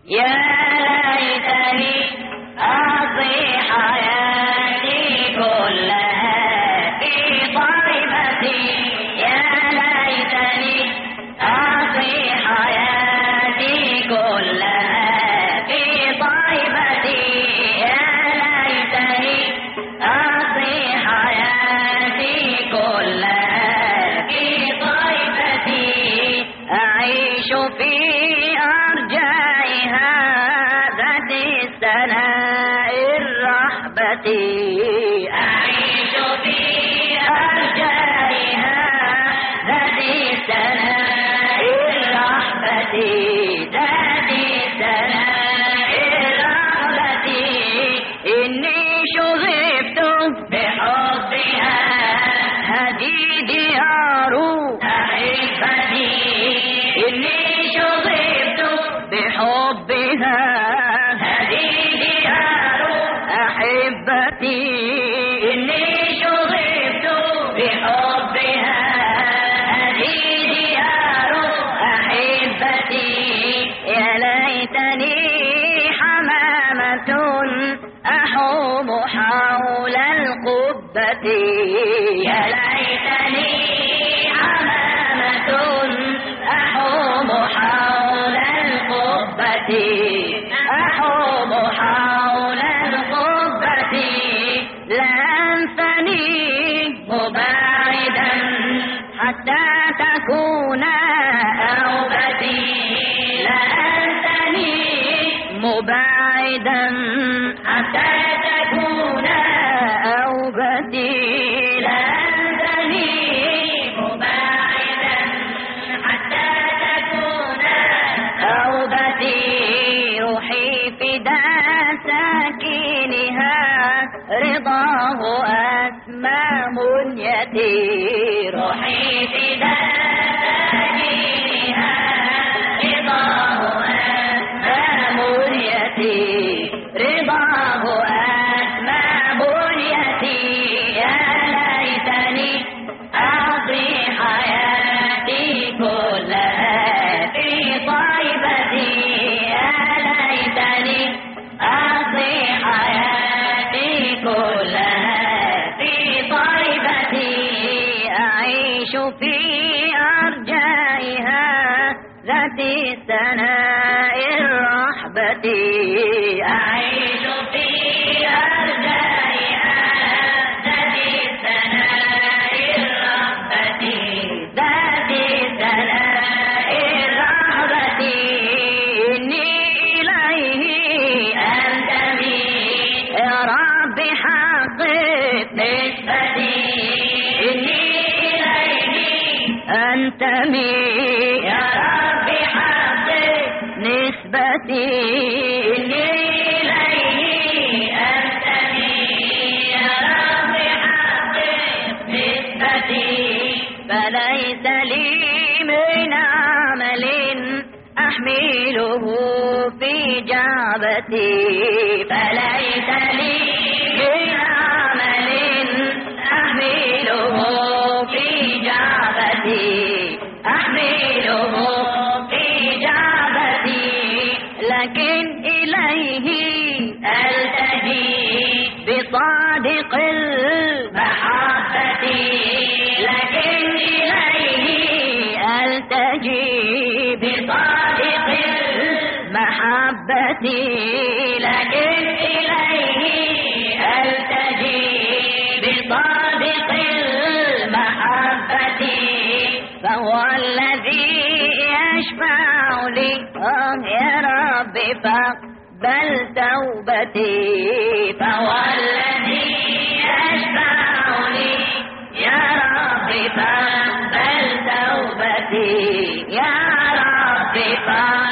يا ليتني أقضي حياتي كلها في طيبتي، يا ليتني أقضي حياتي كلها في طيبتي، يا ليتني أقضي حياتي كلها في طيبتي، أعيش في أرجائها ذات السناء الرحبة، أعيش في أرجائها ذات السناء الرحبة، ذات السناء الرحبة، إني شغفت بحبها، هذه ديار أحبتي، إني شغفت بحبها، هذه ديار أحبتي، إني شغفت بحبها، هذه ديار أحبتي، يا ليتني حمامة أحوم حول القبة، يا ليتني حمامة أحوم حول القبة، أحوم حول القبة، لا أنثني مباعدا حتى تكون أوبتي، لا أنثني مباعدا حتى تكون أوبتي، لا أنثني مباعدا حتى تكون أوبتي، روحي فداء ساكنها رضاه أسمى منيتي، روحي فداء ساكنها رضاه أسمى منيتي، رضاه أسمى منيتي، يا ليتني أقضي حياتي كلها في طيبتي، يا ليتني أقضي حياتي كلها في طيبتي، أعيش في أرجائها ذات السناء الرحبة، أعيش في أرجائها ذات السناء الرحبة، ذات السناء الرحبة، إني إليه أنتمي، يا رب حقق نسبتي، إني إليه أنتمي، يا رب حقق نسبتي، إني إليه أنتمي، يا رب حقق نسبتي، فليس لي من عمل أحمله في جعبتي، فليس لي من عمل أحمله في جعبتي، أحمله في جعبتي، لكن إليه ألتجي بصادق المحبة، لكن إليه ألتجي بصادق المحبة، لكن إليه ألتجي بصادق المحبة، فهو الذي يشفع لي، يا رب فاقبل توبتي، فهو الذي يشفع لي، يا رب فاقبل توبتي، يا رب فاقبل